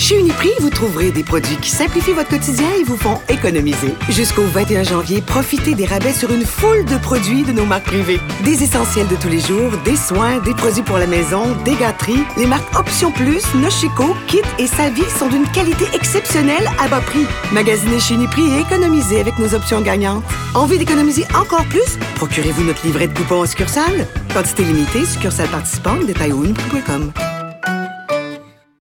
Chez Uniprix, vous trouverez des produits qui simplifient votre quotidien et vous font économiser. Jusqu'au 21 janvier, profitez des rabais sur une foule de produits de nos marques privées. Des essentiels de tous les jours, des soins, des produits pour la maison, des gâteries. Les marques Option Plus, Nochico, Kit et Savie sont d'une qualité exceptionnelle à bas prix. Magasinez chez Uniprix et économisez avec nos options gagnantes. Envie d'économiser encore plus? Procurez-vous notre livret de coupons en succursale. Quantité limitée, succursale participante, détail au uniprix.com.